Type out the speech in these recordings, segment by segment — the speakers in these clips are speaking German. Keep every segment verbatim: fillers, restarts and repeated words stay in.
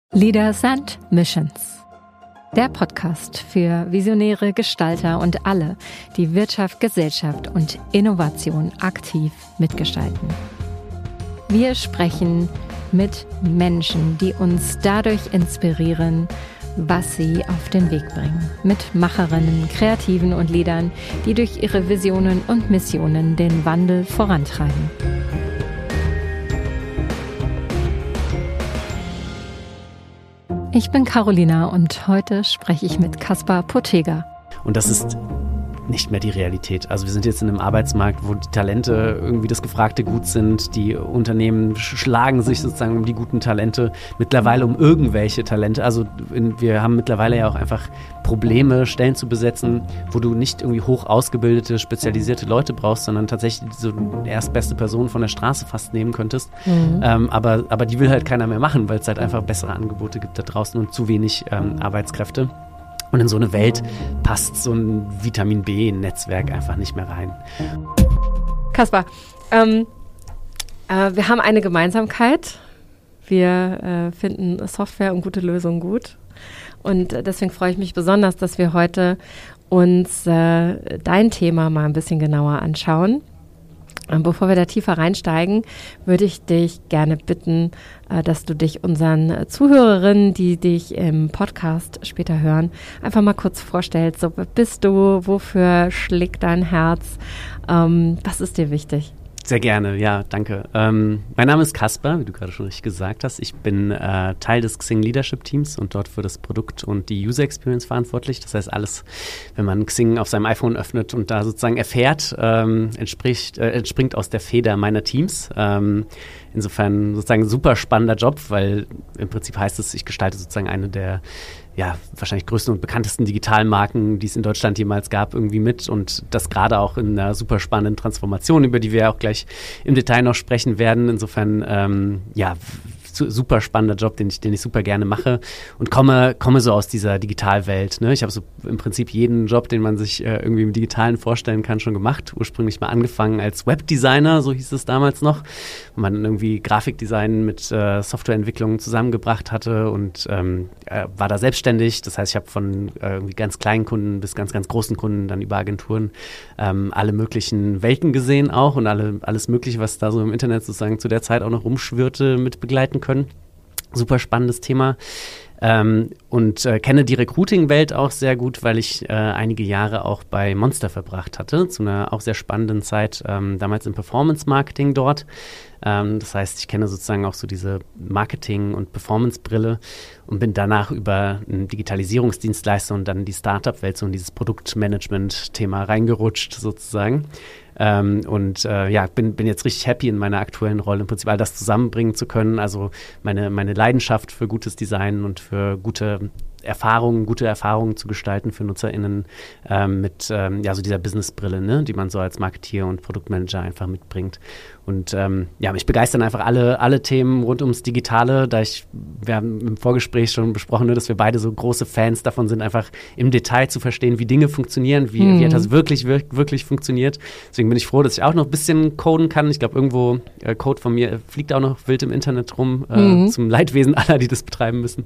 Leaders and Missions. Der Podcast für visionäre Gestalter und alle, die Wirtschaft, Gesellschaft und Innovation aktiv mitgestalten. Wir sprechen mit Menschen, die uns dadurch inspirieren, was sie auf den Weg bringen. Mit Macherinnen, Kreativen und Leadern, die durch ihre Visionen und Missionen den Wandel vorantreiben. Ich bin Carolina und heute spreche ich mit Kaspar Pottega. Und das ist nicht mehr die Realität. Also wir sind jetzt in einem Arbeitsmarkt, wo die Talente irgendwie das gefragte Gut sind. Die Unternehmen schlagen sich sozusagen um die guten Talente, mittlerweile um irgendwelche Talente. Also in, wir haben mittlerweile ja auch einfach Probleme, Stellen zu besetzen, wo du nicht irgendwie hoch ausgebildete, spezialisierte Leute brauchst, sondern tatsächlich so die erstbeste Person von der Straße fast nehmen könntest. Mhm. Ähm, aber, aber die will halt keiner mehr machen, weil es halt einfach bessere Angebote gibt da draußen und zu wenig ähm, Arbeitskräfte. Und in so eine Welt passt so ein Vitamin B-Netzwerk einfach nicht mehr rein. Kaspar, ähm, äh, wir haben eine Gemeinsamkeit. Wir äh, finden Software und gute Lösungen gut. Und äh, deswegen freue ich mich besonders, dass wir heute uns äh, dein Thema mal ein bisschen genauer anschauen. Bevor wir da tiefer reinsteigen, würde ich dich gerne bitten, dass du dich unseren Zuhörerinnen, die dich im Podcast später hören, einfach mal kurz vorstellst. So, wer bist du? Wofür schlägt dein Herz? Ähm, was ist dir wichtig? Sehr gerne, ja, danke. Ähm, mein Name ist Kaspar, wie du gerade schon richtig gesagt hast. Ich bin äh, Teil des Xing Leadership Teams und dort für das Produkt und die User Experience verantwortlich. Das heißt, alles, wenn man Xing auf seinem iPhone öffnet und da sozusagen erfährt, ähm, entspricht, äh, entspringt aus der Feder meiner Teams. Ähm, insofern sozusagen ein super spannender Job, weil im Prinzip heißt es, ich gestalte sozusagen eine der ja, wahrscheinlich größten und bekanntesten Digitalmarken, die es in Deutschland jemals gab, irgendwie mit und das gerade auch in einer super spannenden Transformation, über die wir auch gleich im Detail noch sprechen werden. Insofern, ähm, ja, super spannender Job, den ich, den ich super gerne mache und komme, komme so aus dieser Digitalwelt. Ne? Ich habe so im Prinzip jeden Job, den man sich äh, irgendwie im Digitalen vorstellen kann, schon gemacht. Ursprünglich mal angefangen als Webdesigner, so hieß es damals noch, wo man irgendwie Grafikdesign mit äh, Softwareentwicklung zusammengebracht hatte und ähm, äh, war da selbstständig. Das heißt, ich habe von äh, irgendwie ganz kleinen Kunden bis ganz, ganz großen Kunden dann über Agenturen ähm, alle möglichen Welten gesehen auch und alle, alles Mögliche, was da so im Internet sozusagen zu der Zeit auch noch rumschwirrte, mit begleiten können. Super spannendes Thema. Ähm, und äh, kenne die Recruiting-Welt auch sehr gut, weil ich äh, einige Jahre auch bei Monster verbracht hatte, zu einer auch sehr spannenden Zeit, ähm, damals im Performance-Marketing dort. Ähm, das heißt, ich kenne sozusagen auch so diese Marketing- und Performance-Brille und bin danach über einen Digitalisierungsdienstleister und dann die Startup-Welt so in dieses Produktmanagement-Thema reingerutscht sozusagen. Ähm, und äh, ja, bin, bin jetzt richtig happy in meiner aktuellen Rolle, im Prinzip all das zusammenbringen zu können. Also meine, meine Leidenschaft für gutes Design und für gute Erfahrungen, gute Erfahrungen zu gestalten für NutzerInnen ähm, mit ähm, ja, so dieser Businessbrille, ne, die man so als Marketeer und Produktmanager einfach mitbringt. Und ähm, ja, mich begeistern einfach alle, alle Themen rund ums Digitale, da ich, wir haben im Vorgespräch schon besprochen, ne, dass wir beide so große Fans davon sind, einfach im Detail zu verstehen, wie Dinge funktionieren, wie, hm. wie etwas wirklich, wirklich, wirklich funktioniert. Deswegen bin ich froh, dass ich auch noch ein bisschen coden kann. Ich glaube, irgendwo äh, Code von mir fliegt auch noch wild im Internet rum, äh, hm. zum Leidwesen aller, die das betreiben müssen.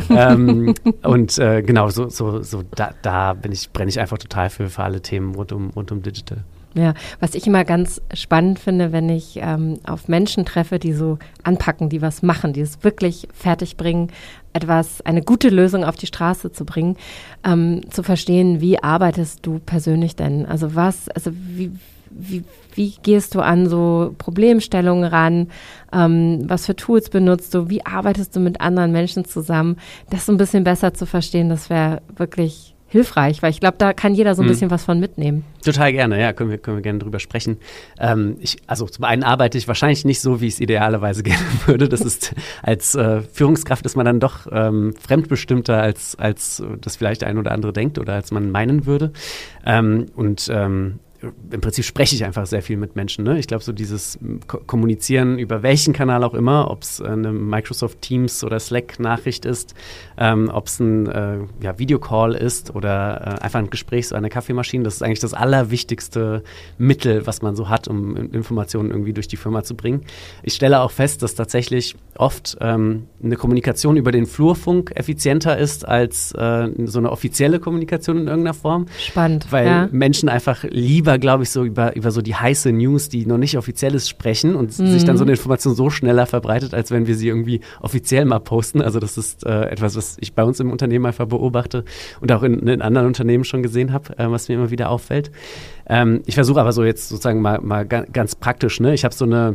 ähm, und äh, genau, so, so, so da, da bin ich, brenne ich einfach total für, für alle Themen rund um, rund um Digital. Ja, was ich immer ganz spannend finde, wenn ich ähm, auf Menschen treffe, die so anpacken, die was machen, die es wirklich fertig bringen, etwas, eine gute Lösung auf die Straße zu bringen, ähm, zu verstehen, wie arbeitest du persönlich denn? Also was, also wie, wie, wie gehst du an so Problemstellungen ran? Ähm, was für Tools benutzt du? Wie arbeitest du mit anderen Menschen zusammen? Das so ein bisschen besser zu verstehen, das wäre wirklich hilfreich, weil ich glaube, da kann jeder so ein hm. bisschen was von mitnehmen. Total gerne, ja, können wir, können wir gerne drüber sprechen. Ähm, ich, also zum einen arbeite ich wahrscheinlich nicht so, wie ich es idealerweise gerne würde. Das ist, als äh, Führungskraft ist man dann doch ähm, fremdbestimmter, als, als das vielleicht ein oder andere denkt oder als man meinen würde. Ähm, und ähm, im Prinzip spreche ich einfach sehr viel mit Menschen. Ne? Ich glaube, so dieses Ko- Kommunizieren über welchen Kanal auch immer, ob es eine Microsoft Teams oder Slack-Nachricht ist, ähm, ob es ein äh, ja, Videocall ist oder äh, einfach ein Gespräch, so eine Kaffeemaschine, das ist eigentlich das allerwichtigste Mittel, was man so hat, um Informationen irgendwie durch die Firma zu bringen. Ich stelle auch fest, dass tatsächlich oft ähm, eine Kommunikation über den Flurfunk effizienter ist als äh, so eine offizielle Kommunikation in irgendeiner Form. Spannend, Weil ja. Menschen einfach lieber, glaube ich, so über, über so die heiße News, die noch nicht offiziell ist, sprechen und Mhm. sich dann so eine Information so schneller verbreitet, als wenn wir sie irgendwie offiziell mal posten. Also das ist äh, etwas, was ich bei uns im Unternehmen einfach beobachte und auch in, in anderen Unternehmen schon gesehen habe, äh, was mir immer wieder auffällt. Ähm, ich versuche aber so jetzt sozusagen mal, mal ga, ganz praktisch, ne? Ich habe so eine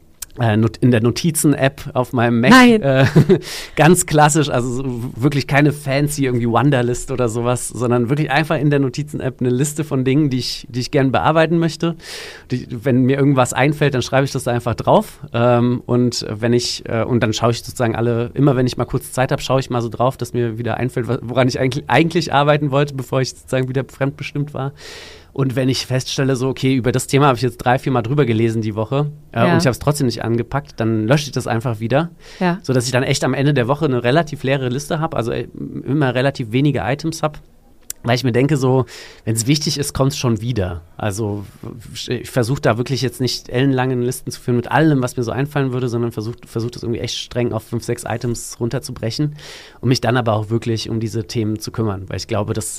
in der Notizen-App auf meinem Mac. Nein. Äh, ganz klassisch, also so wirklich keine fancy irgendwie Wunderlist oder sowas, sondern wirklich einfach in der Notizen-App eine Liste von Dingen, die ich, die ich gerne bearbeiten möchte. Die, wenn mir irgendwas einfällt, dann schreibe ich das da einfach drauf. Ähm, und wenn ich, äh, und dann schaue ich sozusagen alle, immer wenn ich mal kurz Zeit habe, schaue ich mal so drauf, dass mir wieder einfällt, woran ich eigentlich, eigentlich arbeiten wollte, bevor ich sozusagen wieder fremdbestimmt war. Und wenn ich feststelle, so, okay, über das Thema habe ich jetzt drei, vier Mal drüber gelesen die Woche äh, Ja. und ich habe es trotzdem nicht angepackt, dann lösche ich das einfach wieder, Ja. sodass ich dann echt am Ende der Woche eine relativ leere Liste habe, also äh, immer relativ wenige Items habe. Weil ich mir denke, so, wenn es wichtig ist, kommt es schon wieder. Also ich versuche da wirklich jetzt nicht ellenlange Listen zu führen mit allem, was mir so einfallen würde, sondern versuche versuch das irgendwie echt streng auf fünf, sechs Items runterzubrechen und mich dann aber auch wirklich um diese Themen zu kümmern. Weil ich glaube, dass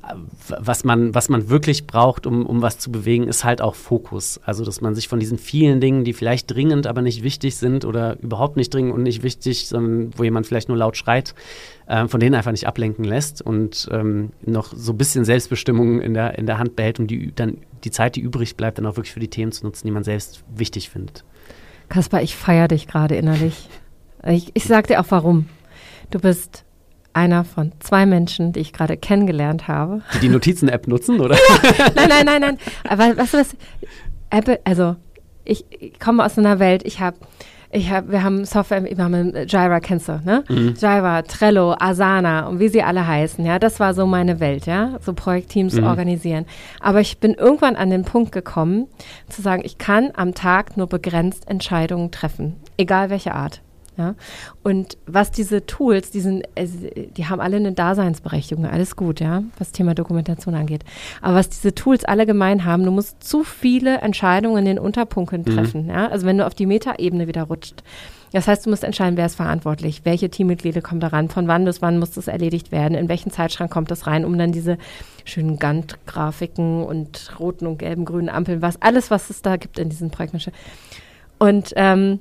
was man, was man wirklich braucht, um, um was zu bewegen, ist halt auch Fokus. Also, dass man sich von diesen vielen Dingen, die vielleicht dringend, aber nicht wichtig sind oder überhaupt nicht dringend und nicht wichtig, sondern wo jemand vielleicht nur laut schreit, äh, von denen einfach nicht ablenken lässt und ähm, noch so ein bisschen Selbstbestimmung in der, in der Hand behält, um die, dann die Zeit, die übrig bleibt, dann auch wirklich für die Themen zu nutzen, die man selbst wichtig findet. Kaspar, ich feiere dich gerade innerlich. Ich, ich sag dir auch warum. Du bist einer von zwei Menschen, die ich gerade kennengelernt habe. Die die Notizen-App nutzen, oder? Nein, nein, nein, nein. Aber weißt du was? Apple, also ich, ich komme aus einer Welt, ich habe, ich hab, wir haben Software, wir haben Jira, kennst du, ne? Mhm. Jira, Trello, Asana und wie sie alle heißen, ja. Das war so meine Welt, ja. So Projektteams mhm. organisieren. Aber ich bin irgendwann an den Punkt gekommen, zu sagen, ich kann am Tag nur begrenzt Entscheidungen treffen, egal welche Art. Ja, und was diese Tools, diesen, die haben alle eine Daseinsberechtigung, alles gut, ja, was Thema Dokumentation angeht. Aber was diese Tools alle gemein haben, du musst zu viele Entscheidungen in den Unterpunkten treffen, mhm. ja, also wenn du auf die Metaebene wieder rutscht. Das heißt, du musst entscheiden, wer ist verantwortlich, welche Teammitglieder kommen daran, von wann bis wann muss das erledigt werden, in welchen Zeitschrank kommt das rein, um dann diese schönen Gantt-Grafiken und roten und gelben, grünen Ampeln, was, alles, was es da gibt in diesen Projekten. Und, ähm,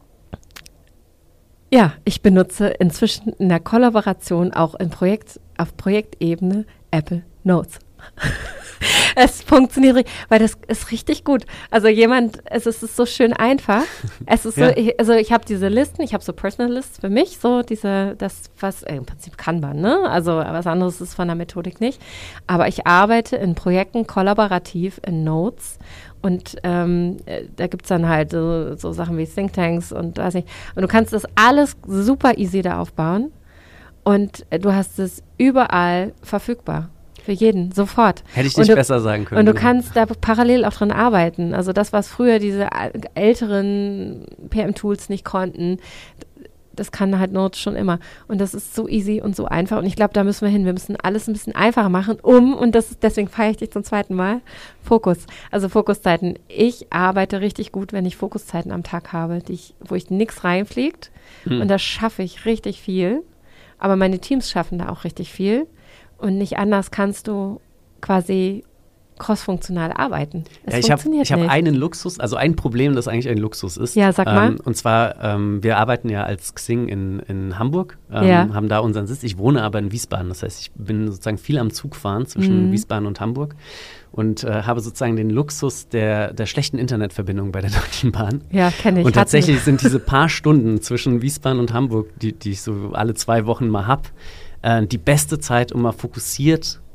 ja, ich benutze inzwischen in der Kollaboration auch in Projekt, auf Projektebene Apple Notes. Es funktioniert, weil das ist richtig gut. Also jemand, es ist, es ist so schön einfach. Es ist ja. so, ich, also ich habe diese Listen, ich habe so Personal Lists für mich, so diese, das, was äh, im Prinzip Kanban, ne? Also was anderes ist von der Methodik nicht. Aber ich arbeite in Projekten kollaborativ in Notes. Und ähm, da gibt es dann halt so, so Sachen wie Thinktanks und weiß nicht. Und du kannst das alles super easy da aufbauen. Und äh, du hast es überall verfügbar. Für jeden, sofort. Hätte ich nicht du, besser sagen können. Und du kannst da parallel auch dran arbeiten. Also das, was früher diese älteren P M-Tools nicht konnten, das kann halt Notes schon immer. Und das ist so easy und so einfach. Und ich glaube, da müssen wir hin. Wir müssen alles ein bisschen einfacher machen, um, und das ist, deswegen feiere ich dich zum zweiten Mal, Fokus. Also Fokuszeiten. Ich arbeite richtig gut, wenn ich Fokuszeiten am Tag habe, die ich, wo ich nichts reinfliegt. Hm. Und da schaffe ich richtig viel. Aber meine Teams schaffen da auch richtig viel. Und nicht anders kannst du quasi crossfunktional arbeiten. Es ja, ich habe funktioniert ich hab nicht. einen Luxus, also ein Problem, das eigentlich ein Luxus ist. Ja, sag mal. Ähm, und zwar, ähm, wir arbeiten ja als Xing in, in Hamburg, ähm, ja. haben da unseren Sitz. Ich wohne aber in Wiesbaden. Das heißt, ich bin sozusagen viel am Zug fahren zwischen mhm. Wiesbaden und Hamburg und äh, habe sozusagen den Luxus der, der schlechten Internetverbindung bei der Deutschen Bahn. Ja, kenne ich. Und tatsächlich sind diese paar Stunden zwischen Wiesbaden und Hamburg, die, die ich so alle zwei Wochen mal habe, äh, die beste Zeit, um mal fokussiert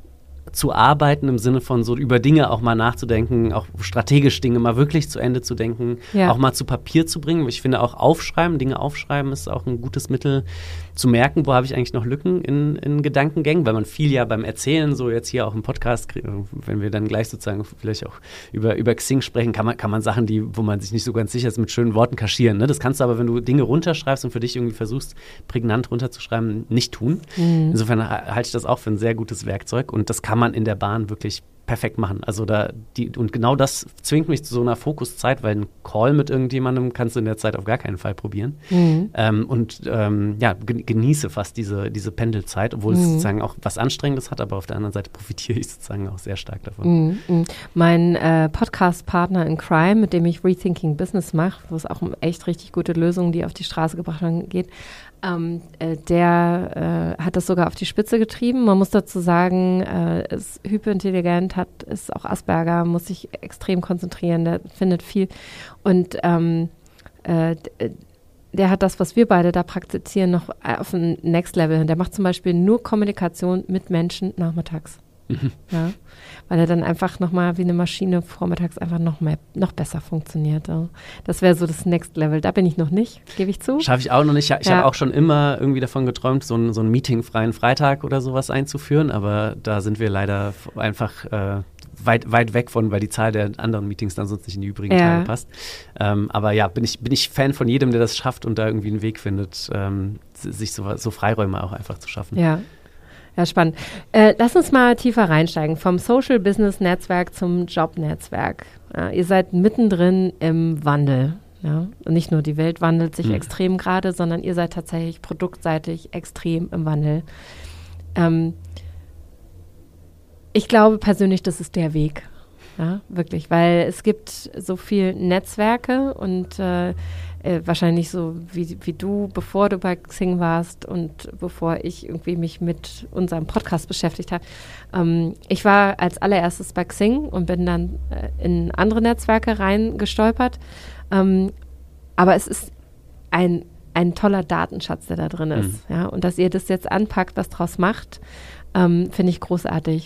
zu arbeiten im Sinne von so über Dinge auch mal nachzudenken, auch strategisch Dinge mal wirklich zu Ende zu denken, ja. auch mal zu Papier zu bringen. Ich finde auch aufschreiben, Dinge aufschreiben ist auch ein gutes Mittel zu merken, wo habe ich eigentlich noch Lücken in, in Gedankengängen, weil man viel ja beim Erzählen, so jetzt hier auch im Podcast, wenn wir dann gleich sozusagen vielleicht auch über, über Xing sprechen, kann man, kann man Sachen, die, wo man sich nicht so ganz sicher ist, mit schönen Worten kaschieren. Ne? Das kannst du aber, wenn du Dinge runterschreibst und für dich irgendwie versuchst, prägnant runterzuschreiben, nicht tun. Mhm. Insofern halte ich das auch für ein sehr gutes Werkzeug und das kann man in der Bahn wirklich perfekt machen. Also da die und genau das zwingt mich zu so einer Fokuszeit, weil einen Call mit irgendjemandem kannst du in der Zeit auf gar keinen Fall probieren. Mhm. Ähm, und ähm, ja, genieße fast diese, diese Pendelzeit, obwohl mhm. es sozusagen auch was Anstrengendes hat, aber auf der anderen Seite profitiere ich sozusagen auch sehr stark davon. Mhm. Mein äh, Podcast-Partner in Crime, mit dem ich Rethinking Business mache, wo es auch um echt richtig gute Lösungen, die auf die Straße gebracht werden, geht, Ähm, äh, der äh, hat das sogar auf die Spitze getrieben. Man muss dazu sagen, äh, ist hyperintelligent, hat, ist auch Asperger, muss sich extrem konzentrieren, der findet viel. Und ähm, äh, der hat das, was wir beide da praktizieren, noch auf ein Next Level hin. Der macht zum Beispiel nur Kommunikation mit Menschen nachmittags. Mhm. Ja, weil er dann einfach nochmal wie eine Maschine vormittags einfach noch mehr, noch besser funktioniert. Ja. Das wäre so das Next Level. Da bin ich noch nicht, gebe ich zu. Schaffe ich auch noch nicht. Ich ja. habe auch schon immer irgendwie davon geträumt, so einen so einen meetingfreien Freitag oder sowas einzuführen, aber da sind wir leider einfach äh, weit, weit weg von, weil die Zahl der anderen Meetings dann sonst nicht in die übrigen ja. Tage passt. Ähm, aber ja, bin ich, bin ich Fan von jedem, der das schafft und da irgendwie einen Weg findet, ähm, sich so, so Freiräume auch einfach zu schaffen. Ja. Ja, spannend. Äh, lass uns mal tiefer reinsteigen. Vom Social Business Netzwerk zum Jobnetzwerk. Ja, ihr seid mittendrin im Wandel. Ja? Und nicht nur die Welt wandelt sich mhm. extrem gerade, sondern ihr seid tatsächlich produktseitig extrem im Wandel. Ähm, ich glaube persönlich, das ist der Weg. Ja, wirklich, weil es gibt so viele Netzwerke und äh, äh, wahrscheinlich so wie, wie du, bevor du bei Xing warst und bevor ich irgendwie mich mit unserem Podcast beschäftigt habe. Ähm, ich war als allererstes bei Xing und bin dann äh, in andere Netzwerke reingestolpert. Ähm, aber es ist ein, ein toller Datenschatz, der da drin ist. Mhm. Ja, und dass ihr das jetzt anpackt, was draus macht, ähm, finde ich großartig.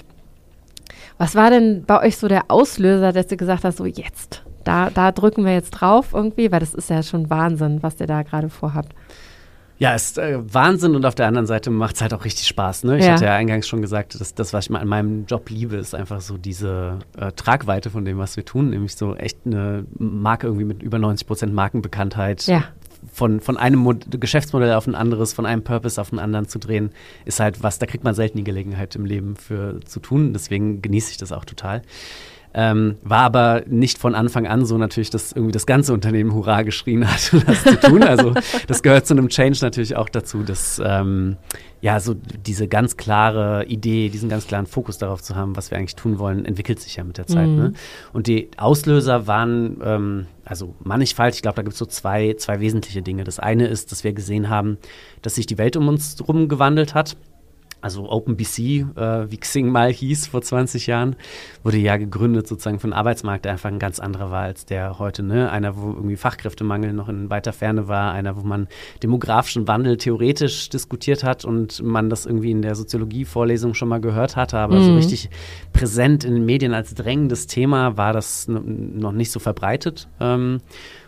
Was war denn bei euch so der Auslöser, dass ihr gesagt habt, so jetzt, da, da drücken wir jetzt drauf irgendwie, weil das ist ja schon Wahnsinn, was ihr da gerade vorhabt. Ja, es ist äh, Wahnsinn und auf der anderen Seite macht es halt auch richtig Spaß. Ne? Ich ja. hatte ja eingangs schon gesagt, dass das, was ich mal an meinem Job liebe, ist einfach so diese äh, Tragweite von dem, was wir tun, nämlich so echt eine Marke irgendwie mit über neunzig Prozent Markenbekanntheit. Ja. Von, von einem Mod- Geschäftsmodell auf ein anderes, von einem Purpose auf einen anderen zu drehen, ist halt was, da kriegt man selten die Gelegenheit im Leben für zu tun. Deswegen genieße ich das auch total. Ähm, war aber nicht von Anfang an so natürlich, dass irgendwie das ganze Unternehmen Hurra geschrien hat, das zu tun. Also das gehört zu einem Change natürlich auch dazu, dass ähm, ja so diese ganz klare Idee, diesen ganz klaren Fokus darauf zu haben, was wir eigentlich tun wollen, entwickelt sich ja mit der Zeit. Mhm. Ne? Und die Auslöser waren ähm, also mannigfaltig. Ich glaube, da gibt es so zwei, zwei wesentliche Dinge. Das eine ist, dass wir gesehen haben, dass sich die Welt um uns herum gewandelt hat. Also OpenBC, äh, wie Xing mal hieß vor zwanzig Jahren, wurde ja gegründet sozusagen für einen Arbeitsmarkt, der einfach ein ganz anderer war als der heute. Ne? Einer, wo irgendwie Fachkräftemangel noch in weiter Ferne war, einer, wo man demografischen Wandel theoretisch diskutiert hat und man das irgendwie in der Soziologie-Vorlesung schon mal gehört hatte, aber mhm. so richtig präsent in den Medien als drängendes Thema war das n- noch nicht so verbreitet. Ähm,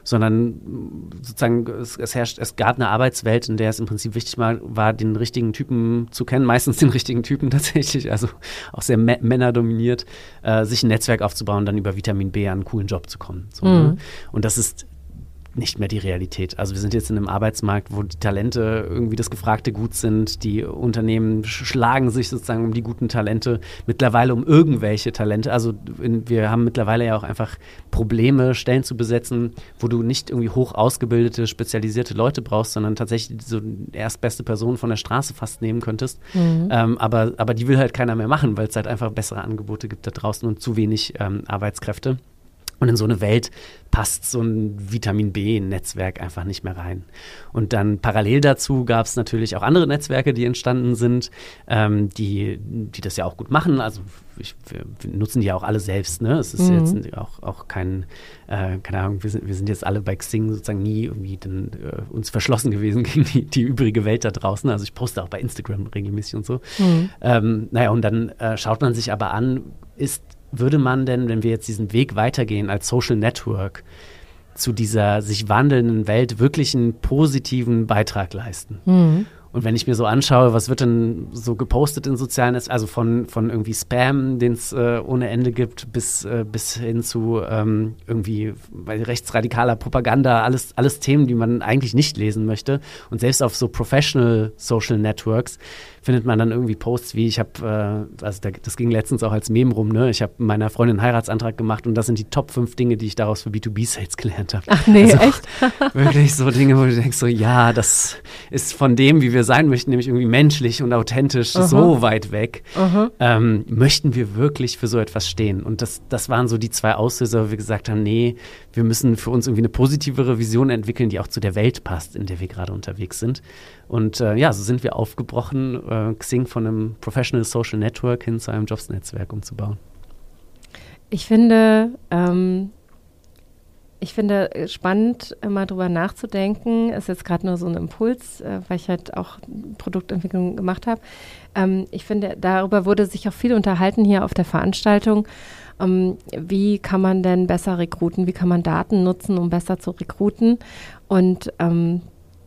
sondern sozusagen es, es herrscht, es gab eine Arbeitswelt, in der es im Prinzip wichtig war, war, den richtigen Typen zu kennen, meistens den richtigen Typen tatsächlich, also auch sehr mä- männerdominiert, äh, sich ein Netzwerk aufzubauen, dann über Vitamin B an einen coolen Job zu kommen. So, mhm. ne? Und das ist nicht mehr die Realität. Also wir sind jetzt in einem Arbeitsmarkt, wo die Talente irgendwie das gefragte Gut sind. Die Unternehmen schlagen sich sozusagen um die guten Talente, mittlerweile um irgendwelche Talente. Also in, wir haben mittlerweile ja auch einfach Probleme, Stellen zu besetzen, wo du nicht irgendwie hoch ausgebildete, spezialisierte Leute brauchst, sondern tatsächlich so erstbeste Person von der Straße fast nehmen könntest. Mhm. Ähm, aber, aber die will halt keiner mehr machen, weil es halt einfach bessere Angebote gibt da draußen und zu wenig ähm, Arbeitskräfte. Und in so eine Welt passt so ein Vitamin B-Netzwerk einfach nicht mehr rein. Und dann parallel dazu gab es natürlich auch andere Netzwerke, die entstanden sind, ähm, die, die das ja auch gut machen. Also ich, wir, wir nutzen die ja auch alle selbst. Ne? Es ist mhm. jetzt auch, auch kein, äh, keine Ahnung, wir sind, wir sind jetzt alle bei Xing sozusagen nie irgendwie dann, äh, uns verschlossen gewesen gegen die, die übrige Welt da draußen. Also ich poste auch bei Instagram regelmäßig und so. Mhm. Ähm, naja, und dann äh, schaut man sich aber an, ist würde man denn, wenn wir jetzt diesen Weg weitergehen als Social Network, zu dieser sich wandelnden Welt wirklich einen positiven Beitrag leisten? Mhm. Und wenn ich mir so anschaue, was wird denn so gepostet in sozialen Netzwerken, also von, von irgendwie Spam, den es äh, ohne Ende gibt, bis, äh, bis hin zu ähm, irgendwie rechtsradikaler Propaganda, alles, alles Themen, die man eigentlich nicht lesen möchte. Und selbst auf so Professional Social Networks findet man dann irgendwie Posts wie, ich habe, äh, also da, das ging letztens auch als Meme rum, ne? Ich habe meiner Freundin einen Heiratsantrag gemacht und das sind die Top fünf Dinge, die ich daraus für B zwei B Sales gelernt habe. Ach nee, also, echt? Wirklich so Dinge, wo du denkst so, ja, das ist von dem, wie wir sein möchten, nämlich irgendwie menschlich und authentisch, uh-huh. so weit weg. Uh-huh. Ähm, möchten wir wirklich für so etwas stehen? Und das, das waren so die zwei Auslöser, wo wir gesagt haben, nee, wir müssen für uns irgendwie eine positivere Vision entwickeln, die auch zu der Welt passt, in der wir gerade unterwegs sind. Und äh, ja, so sind wir aufgebrochen, äh, Xing von einem Professional Social Network hin zu einem Jobs-Netzwerk umzubauen. Ich finde, ähm, ich finde spannend, immer drüber nachzudenken. Ist jetzt gerade nur so ein Impuls, äh, weil ich halt auch Produktentwicklung gemacht habe. Ähm, ich finde, darüber wurde sich auch viel unterhalten hier auf der Veranstaltung. Ähm, wie kann man denn besser rekruten? Wie kann man Daten nutzen, um besser zu rekruten? Und ähm,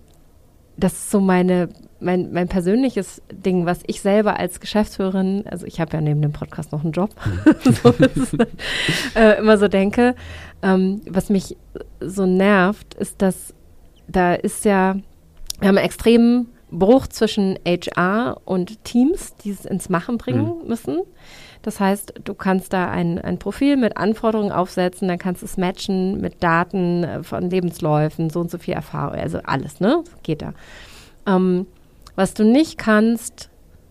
das ist so meine, mein, mein persönliches Ding, was ich selber als Geschäftsführerin, also ich habe ja neben dem Podcast noch einen Job, so ist, äh, immer so denke, ähm, was mich so nervt, ist, dass da ist ja, wir haben einen extremen Bruch zwischen H R und Teams, die es ins Machen bringen mhm. müssen. Das heißt, du kannst da ein, ein Profil mit Anforderungen aufsetzen, dann kannst du es matchen mit Daten von Lebensläufen, so und so viel Erfahrung, also alles, ne? Geht da. Ähm, was du nicht kannst,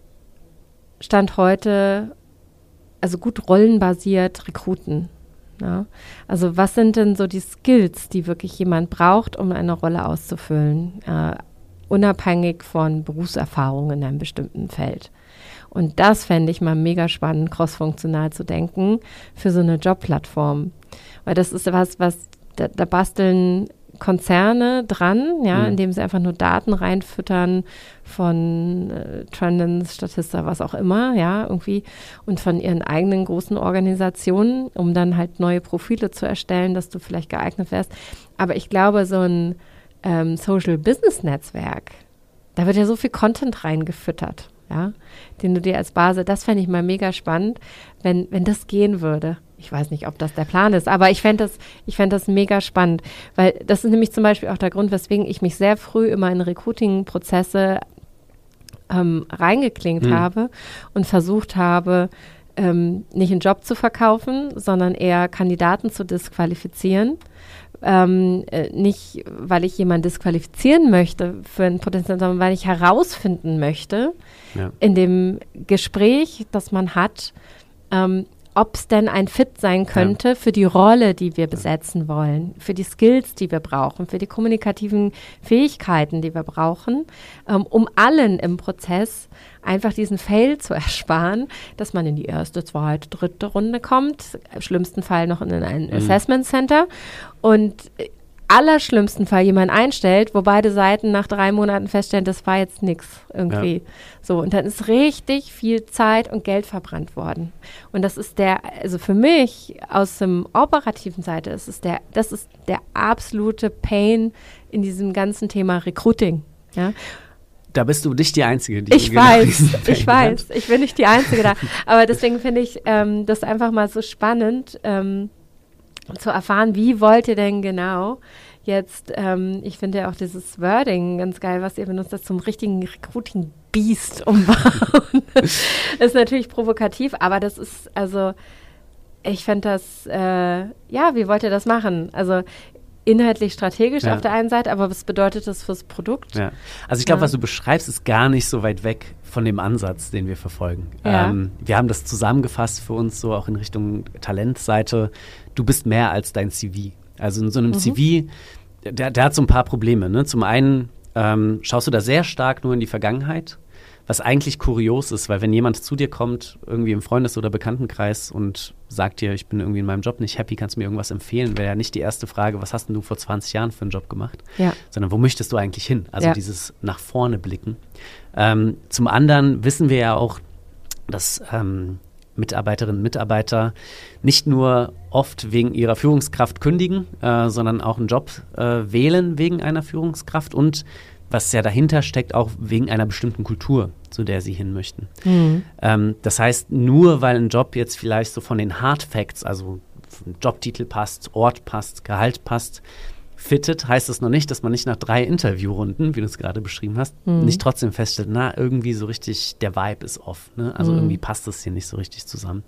Stand heute, also gut rollenbasiert rekruten. Ja? Also was sind denn so die Skills, die wirklich jemand braucht, um eine Rolle auszufüllen, äh, unabhängig von Berufserfahrung in einem bestimmten Feld? Und das fände ich mal mega spannend, crossfunktional zu denken für so eine Jobplattform. Weil das ist was, was da, da basteln Konzerne dran, ja, mhm. indem sie einfach nur Daten reinfüttern von äh, Trendens, Statista, was auch immer, ja, irgendwie und von ihren eigenen großen Organisationen, um dann halt neue Profile zu erstellen, dass du vielleicht geeignet wärst. Aber ich glaube, so ein ähm, Social-Business-Netzwerk, da wird ja so viel Content reingefüttert. Ja, den du dir als Basis, das fände ich mal mega spannend, wenn, wenn das gehen würde. Ich weiß nicht, ob das der Plan ist, aber ich fände das, ich fände das mega spannend, weil das ist nämlich zum Beispiel auch der Grund, weswegen ich mich sehr früh immer in Recruiting-Prozesse ähm, reingeklinkt mhm. habe und versucht habe, ähm, nicht einen Job zu verkaufen, sondern eher Kandidaten zu disqualifizieren. Ähm, äh, nicht, weil ich jemanden disqualifizieren möchte für ein Potenzial, sondern weil ich herausfinden möchte, ja. in dem Gespräch, das man hat, ähm, ob es denn ein Fit sein könnte ja. für die Rolle, die wir besetzen wollen, für die Skills, die wir brauchen, für die kommunikativen Fähigkeiten, die wir brauchen, ähm, um allen im Prozess einfach diesen Fail zu ersparen, dass man in die erste, zweite, dritte Runde kommt, im schlimmsten Fall noch in ein mhm. Assessment Center und allerschlimmsten Fall jemanden einstellt, wo beide Seiten nach drei Monaten feststellen, das war jetzt nichts irgendwie. Ja. So, und dann ist richtig viel Zeit und Geld verbrannt worden. Und das ist der, also für mich aus dem operativen Seite, ist es der, das ist der absolute Pain in diesem ganzen Thema Recruiting. Ja. Da bist du nicht die Einzige, die Ich weiß, ich weiß, ich bin nicht die Einzige da. Aber deswegen finde ich ähm, das einfach mal so spannend, ähm, zu erfahren, wie wollt ihr denn genau jetzt, ähm, ich finde ja auch dieses Wording ganz geil, was ihr benutzt, das zum richtigen Recruiting-Beast umbauen. Ist natürlich provokativ, aber das ist, also, ich fände das, äh, ja, wie wollt ihr das machen? Also, inhaltlich strategisch ja. auf der einen Seite, aber was bedeutet das fürs Produkt? Ja. Also ich glaube, ja. was du beschreibst, ist gar nicht so weit weg von dem Ansatz, den wir verfolgen. Ja. Ähm, wir haben das zusammengefasst für uns so auch in Richtung Talentseite. Du bist mehr als dein C V. Also in so einem mhm. C V, der, der hat so ein paar Probleme. Ne? Zum einen ähm, schaust du da sehr stark nur in die Vergangenheit, was eigentlich kurios ist, weil wenn jemand zu dir kommt, irgendwie im Freundes- oder Bekanntenkreis und sagt dir, ich bin irgendwie in meinem Job nicht happy, kannst du mir irgendwas empfehlen, wäre ja nicht die erste Frage, was hast denn du vor zwanzig Jahren für einen Job gemacht, ja. sondern wo möchtest du eigentlich hin? Also ja. dieses nach vorne blicken. Ähm, zum anderen wissen wir ja auch, dass ähm, Mitarbeiterinnen und Mitarbeiter nicht nur oft wegen ihrer Führungskraft kündigen, äh, sondern auch einen Job äh, wählen wegen einer Führungskraft und was ja dahinter steckt, auch wegen einer bestimmten Kultur, zu der sie hin möchten. Mhm. Ähm, das heißt, nur weil ein Job jetzt vielleicht so von den Hard Facts, also Jobtitel passt, Ort passt, Gehalt passt, fittet, heißt das noch nicht, dass man nicht nach drei Interviewrunden, wie du es gerade beschrieben hast, mhm. nicht trotzdem feststellt, na, irgendwie so richtig, der Vibe ist off. Ne? Also mhm. irgendwie passt das hier nicht so richtig zusammen.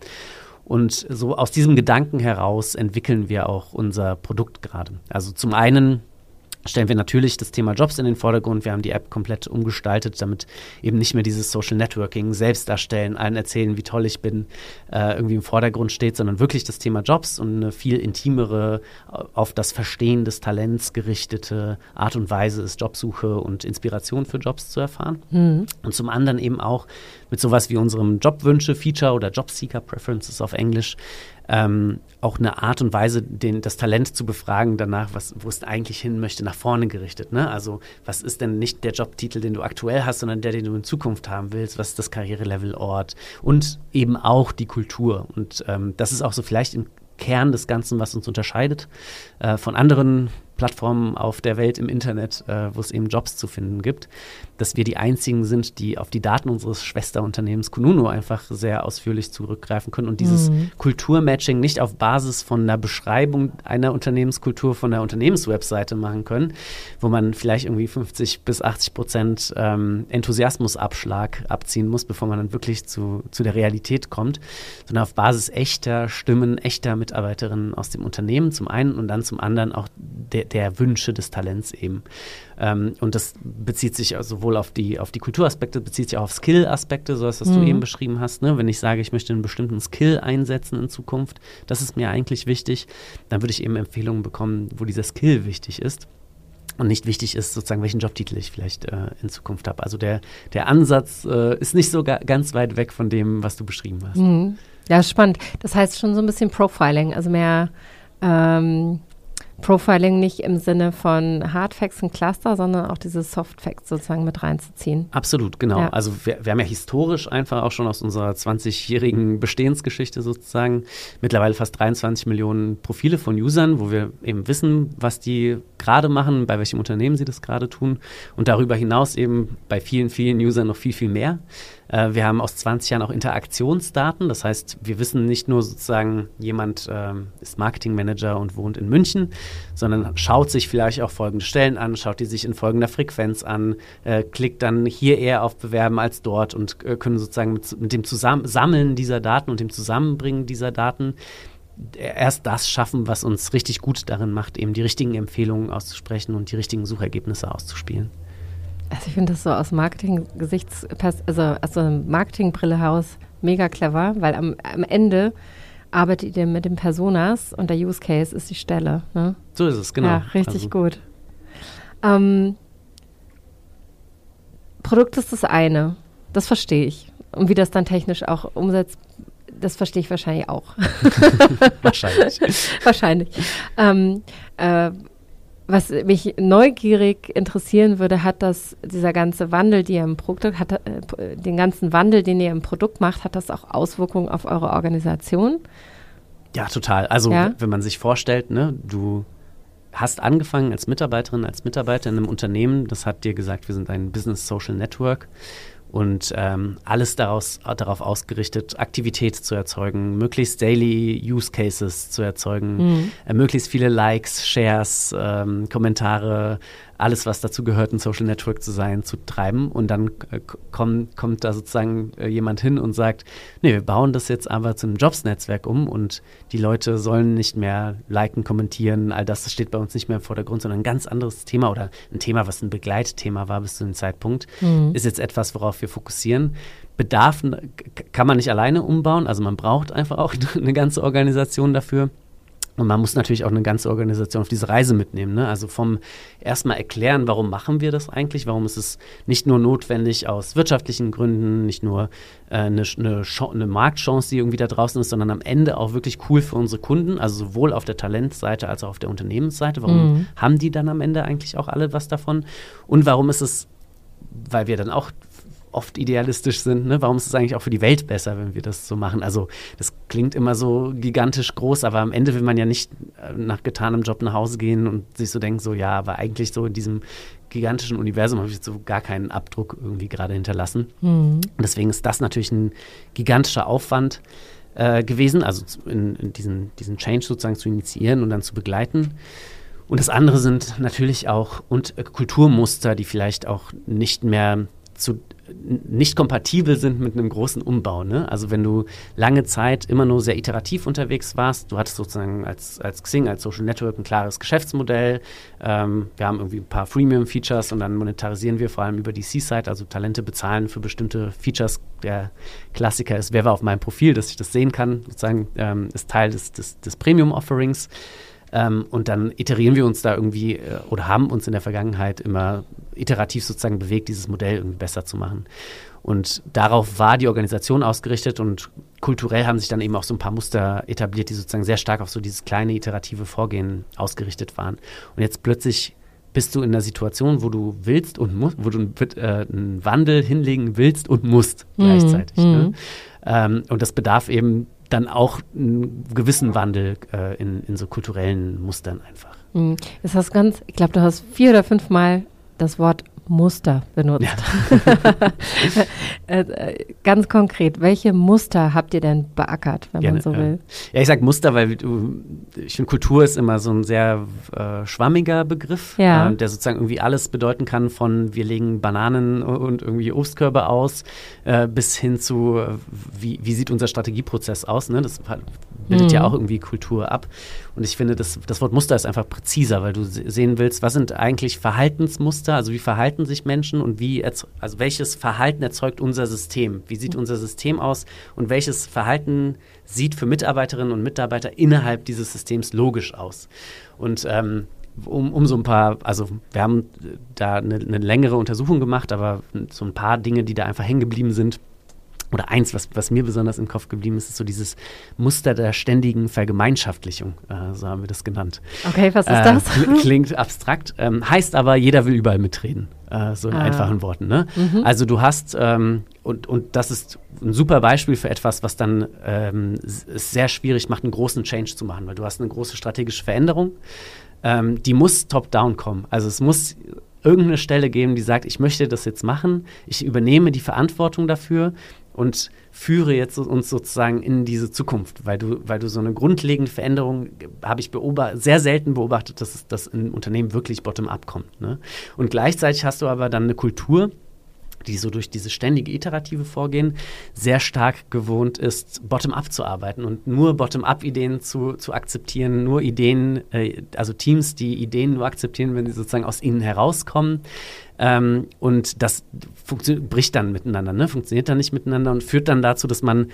Und so aus diesem Gedanken heraus entwickeln wir auch unser Produkt gerade. Also zum einen stellen wir natürlich das Thema Jobs in den Vordergrund. Wir haben die App komplett umgestaltet, damit eben nicht mehr dieses Social Networking, selbst darstellen, allen erzählen, wie toll ich bin, äh, irgendwie im Vordergrund steht, sondern wirklich das Thema Jobs und eine viel intimere, auf das Verstehen des Talents gerichtete Art und Weise ist, Jobsuche und Inspiration für Jobs zu erfahren. Mhm. Und zum anderen eben auch mit sowas wie unserem Jobwünsche-Feature oder Jobseeker-Preferences auf Englisch, Ähm, auch eine Art und Weise, den, das Talent zu befragen danach, was, wo es eigentlich hin möchte, nach vorne gerichtet. Ne? Also was ist denn nicht der Jobtitel, den du aktuell hast, sondern der, den du in Zukunft haben willst? Was ist das Karrierelevel-Ort? Und eben auch die Kultur. Und ähm, das ist auch so vielleicht im Kern des Ganzen, was uns unterscheidet äh, von anderen Plattformen auf der Welt im Internet, äh, wo es eben Jobs zu finden gibt, dass wir die einzigen sind, die auf die Daten unseres Schwesterunternehmens Kununu einfach sehr ausführlich zurückgreifen können und dieses mhm. Kulturmatching nicht auf Basis von einer Beschreibung einer Unternehmenskultur von der Unternehmenswebseite machen können, wo man vielleicht irgendwie fünfzig bis achtzig Prozent ähm, Enthusiasmusabschlag abziehen muss, bevor man dann wirklich zu, zu der Realität kommt, sondern auf Basis echter Stimmen, echter Mitarbeiterinnen aus dem Unternehmen zum einen und dann zum anderen auch der, der Wünsche des Talents eben. Ähm, und das bezieht sich sowohl auf die, auf die Kulturaspekte, bezieht sich auch auf Skill-Aspekte, so was, was mhm. du eben beschrieben hast. Ne? Wenn ich sage, ich möchte einen bestimmten Skill einsetzen in Zukunft, das ist mir eigentlich wichtig, dann würde ich eben Empfehlungen bekommen, wo dieser Skill wichtig ist. Und nicht wichtig ist, sozusagen, welchen Jobtitel ich vielleicht äh, in Zukunft habe. Also der, der Ansatz äh, ist nicht so ga- ganz weit weg von dem, was du beschrieben hast. Mhm. Ja, spannend. Das heißt schon so ein bisschen Profiling, also mehr ähm, Profiling nicht im Sinne von Hard Facts und Cluster, sondern auch diese Soft Facts sozusagen mit reinzuziehen. Absolut, genau. Ja. Also wir, wir haben ja historisch einfach auch schon aus unserer zwanzigjährigen Bestehensgeschichte sozusagen mittlerweile fast dreiundzwanzig Millionen Profile von Usern, wo wir eben wissen, was die gerade machen, bei welchem Unternehmen sie das gerade tun und darüber hinaus eben bei vielen, vielen Usern noch viel, viel mehr. Äh, wir haben aus zwanzig Jahren auch Interaktionsdaten, das heißt, wir wissen nicht nur sozusagen, jemand ähm, ist Marketingmanager und wohnt in München, sondern schaut sich vielleicht auch folgende Stellen an, schaut die sich in folgender Frequenz an, äh, klickt dann hier eher auf Bewerben als dort und äh, können sozusagen mit, mit dem Zusammen- Sammeln dieser Daten und dem Zusammenbringen dieser Daten erst das schaffen, was uns richtig gut darin macht, eben die richtigen Empfehlungen auszusprechen und die richtigen Suchergebnisse auszuspielen. Also ich finde das so aus Marketing-Gesichts, also aus so einem Marketingbrille heraus mega clever, weil am, am Ende arbeitet ihr mit den Personas und der Use Case ist die Stelle. Ne? So ist es, genau. Ja, richtig also. gut. Ähm, Produkt ist das eine, das verstehe ich. Und wie das dann technisch auch umsetzt, das verstehe ich wahrscheinlich auch. Wahrscheinlich. Wahrscheinlich. Ähm, äh, was mich neugierig interessieren würde, hat das, dieser ganze Wandel, die ihr im Produkt, hat, äh, den ganzen Wandel, den ihr im Produkt macht, hat das auch Auswirkungen auf eure Organisation? Ja, total. Also ja? w- wenn man sich vorstellt, ne, du hast angefangen als Mitarbeiterin, als Mitarbeiter in einem Unternehmen, das hat dir gesagt, wir sind ein Business Social Network. Und ähm, alles daraus, darauf ausgerichtet, Aktivität zu erzeugen, möglichst daily Use Cases zu erzeugen, mhm. äh, möglichst viele Likes, Shares, ähm, Kommentare, alles, was dazu gehört, ein Social Network zu sein, zu treiben. Und dann äh, komm, kommt da sozusagen äh, jemand hin und sagt, nee, wir bauen das jetzt aber zu einem Jobs-Netzwerk um und die Leute sollen nicht mehr liken, kommentieren, all das, das steht bei uns nicht mehr im Vordergrund, sondern ein ganz anderes Thema oder ein Thema, was ein Begleitthema war bis zu dem Zeitpunkt, mhm. ist jetzt etwas, worauf wir fokussieren. Bedarf kann man nicht alleine umbauen, also man braucht einfach auch eine ganze Organisation dafür. Und man muss natürlich auch eine ganze Organisation auf diese Reise mitnehmen, ne? Also vom erstmal erklären, warum machen wir das eigentlich, warum ist es nicht nur notwendig aus wirtschaftlichen Gründen, nicht nur äh, eine, eine, eine Marktchance, die irgendwie da draußen ist, sondern am Ende auch wirklich cool für unsere Kunden, also sowohl auf der Talentseite als auch auf der Unternehmensseite. Warum mhm. haben die dann am Ende eigentlich auch alle was davon? Und warum ist es, weil wir dann auch oft idealistisch sind, ne? Warum ist es eigentlich auch für die Welt besser, wenn wir das so machen? Also das klingt immer so gigantisch groß, aber am Ende will man ja nicht äh, nach getanem Job nach Hause gehen und sich so denken, so ja, aber eigentlich so in diesem gigantischen Universum habe ich jetzt so gar keinen Abdruck irgendwie gerade hinterlassen. Mhm. Und deswegen ist das natürlich ein gigantischer Aufwand äh, gewesen, also in, in diesen, diesen Change sozusagen zu initiieren und dann zu begleiten. Und das andere sind natürlich auch und äh, Kulturmuster, die vielleicht auch nicht mehr zu nicht kompatibel sind mit einem großen Umbau. Ne? Also wenn du lange Zeit immer nur sehr iterativ unterwegs warst, du hattest sozusagen als, als Xing, als Social Network ein klares Geschäftsmodell, ähm, wir haben irgendwie ein paar Freemium-Features und dann monetarisieren wir vor allem über die C-Side, also Talente bezahlen für bestimmte Features. Der Klassiker ist, wer war auf meinem Profil, dass ich das sehen kann, sozusagen ähm, ist Teil des, des, des Premium-Offerings. Ähm, und dann iterieren wir uns da irgendwie äh, oder haben uns in der Vergangenheit immer iterativ sozusagen bewegt, dieses Modell irgendwie besser zu machen. Und darauf war die Organisation ausgerichtet und kulturell haben sich dann eben auch so ein paar Muster etabliert, die sozusagen sehr stark auf so dieses kleine iterative Vorgehen ausgerichtet waren. Und jetzt plötzlich bist du in einer Situation, wo du willst und musst, wo du äh, einen Wandel hinlegen willst und musst mhm. gleichzeitig. Mhm. Ne? Ähm, und das bedarf eben dann auch einen gewissen Wandel äh, in, in so kulturellen Mustern einfach. Das hast ganz, ich glaube, du hast vier oder fünf Mal das Wort Muster benutzt. Ja. äh, ganz konkret, welche Muster habt ihr denn beackert, wenn Gerne, man so will? Äh, ja, ich sage Muster, weil du, ich finde, Kultur ist immer so ein sehr äh, schwammiger Begriff, ja. äh, der sozusagen irgendwie alles bedeuten kann, von wir legen Bananen und irgendwie Obstkörbe aus, äh, bis hin zu, wie, wie sieht unser Strategieprozess aus, ne? Das bildet mhm. ja auch irgendwie Kultur ab. Und ich finde, das, das Wort Muster ist einfach präziser, weil du sehen willst, was sind eigentlich Verhaltensmuster, also wie verhalten sich Menschen und wie, also welches Verhalten erzeugt unser System? Wie sieht unser System aus und welches Verhalten sieht für Mitarbeiterinnen und Mitarbeiter innerhalb dieses Systems logisch aus? Und ähm, um, um so ein paar, also wir haben da eine, eine längere Untersuchung gemacht, aber so ein paar Dinge, die da einfach hängen geblieben sind. Oder eins, was, was mir besonders im Kopf geblieben ist, ist so dieses Muster der ständigen Vergemeinschaftlichung, äh, so haben wir das genannt. Okay, was ist äh, das? Klingt abstrakt, ähm, heißt aber, jeder will überall mitreden, äh, so in ah. einfachen Worten. Ne? Mhm. Also du hast, ähm, und, und das ist ein super Beispiel für etwas, was dann ähm, es sehr schwierig macht, einen großen Change zu machen, weil du hast eine große strategische Veränderung, ähm, die muss top-down kommen. Also es muss irgendeine Stelle geben, die sagt, ich möchte das jetzt machen, ich übernehme die Verantwortung dafür und führe jetzt uns sozusagen in diese Zukunft, weil du, weil du so eine grundlegende Veränderung, habe ich beobacht, sehr selten beobachtet, dass es, dass in Unternehmen wirklich bottom-up kommt. Ne? Und gleichzeitig hast du aber dann eine Kultur, die so durch dieses ständige iterative Vorgehen sehr stark gewohnt ist, bottom-up zu arbeiten und nur bottom-up-Ideen zu, zu akzeptieren, nur Ideen, äh, also Teams, die Ideen nur akzeptieren, wenn sie sozusagen aus ihnen herauskommen. Ähm, und das bricht dann miteinander, ne? Funktioniert dann nicht miteinander und führt dann dazu, dass man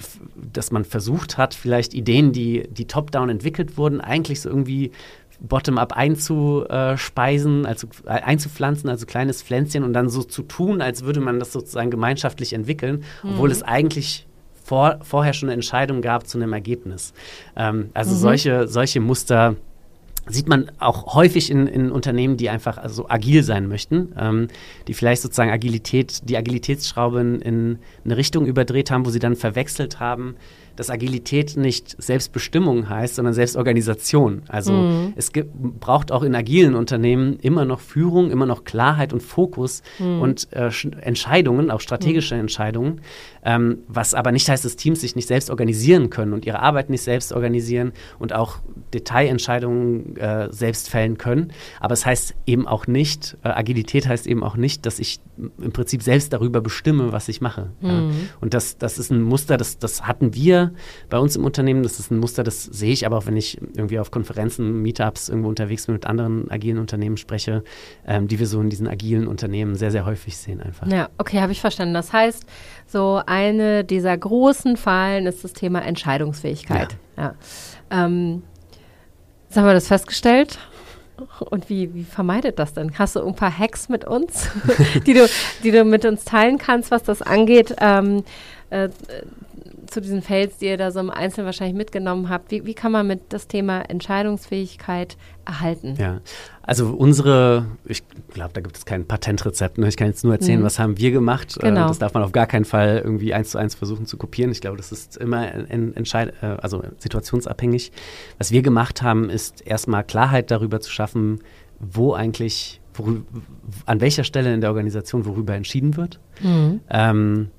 dass man versucht hat, vielleicht Ideen, die, die top-down entwickelt wurden, eigentlich so irgendwie bottom-up einzuspeisen, also einzupflanzen, also kleines Pflänzchen und dann so zu tun, als würde man das sozusagen gemeinschaftlich entwickeln, mhm. obwohl es eigentlich vor, vorher schon eine Entscheidung gab zu einem Ergebnis. Ähm, also mhm. solche, solche Muster sieht man auch häufig in, in Unternehmen, die einfach also agil sein möchten, ähm, die vielleicht sozusagen Agilität, die Agilitätsschraube in, in eine Richtung überdreht haben, wo sie dann verwechselt haben, dass Agilität nicht Selbstbestimmung heißt, sondern Selbstorganisation. Also mhm. es gibt, braucht auch in agilen Unternehmen immer noch Führung, immer noch Klarheit und Fokus mhm. und äh, Entscheidungen, auch strategische mhm. Entscheidungen, ähm, was aber nicht heißt, dass Teams sich nicht selbst organisieren können und ihre Arbeit nicht selbst organisieren und auch Detailentscheidungen äh, selbst fällen können. Aber es heißt eben auch nicht, äh, Agilität heißt eben auch nicht, dass ich im Prinzip selbst darüber bestimme, was ich mache. Mhm. Ja. Und das, das ist ein Muster, das, das hatten wir bei uns im Unternehmen. Das ist ein Muster, das sehe ich aber auch, wenn ich irgendwie auf Konferenzen, Meetups irgendwo unterwegs bin, mit anderen agilen Unternehmen spreche, ähm, die wir so in diesen agilen Unternehmen sehr, sehr häufig sehen einfach. Ja, okay, habe ich verstanden. Das heißt, so eine dieser großen Fallen ist das Thema Entscheidungsfähigkeit. Ja. Ja. Ähm, jetzt haben wir das festgestellt. Und wie, wie vermeidet das denn? Hast du ein paar Hacks mit uns, die du, die du mit uns teilen kannst, was das angeht, ähm, äh, zu diesen Fails, die ihr da so im Einzelnen wahrscheinlich mitgenommen habt? Wie, wie kann man mit das Thema Entscheidungsfähigkeit erhalten? Ja, also unsere, ich glaube, da gibt es kein Patentrezept. Ne? Ich kann jetzt nur erzählen, mhm. was haben wir gemacht. Genau. Äh, das darf man auf gar keinen Fall irgendwie eins zu eins versuchen zu kopieren. Ich glaube, das ist immer en, entscheid, äh, also situationsabhängig. Was wir gemacht haben, ist erstmal Klarheit darüber zu schaffen, wo eigentlich, worüber, an welcher Stelle in der Organisation worüber entschieden wird. Mhm. Ähm,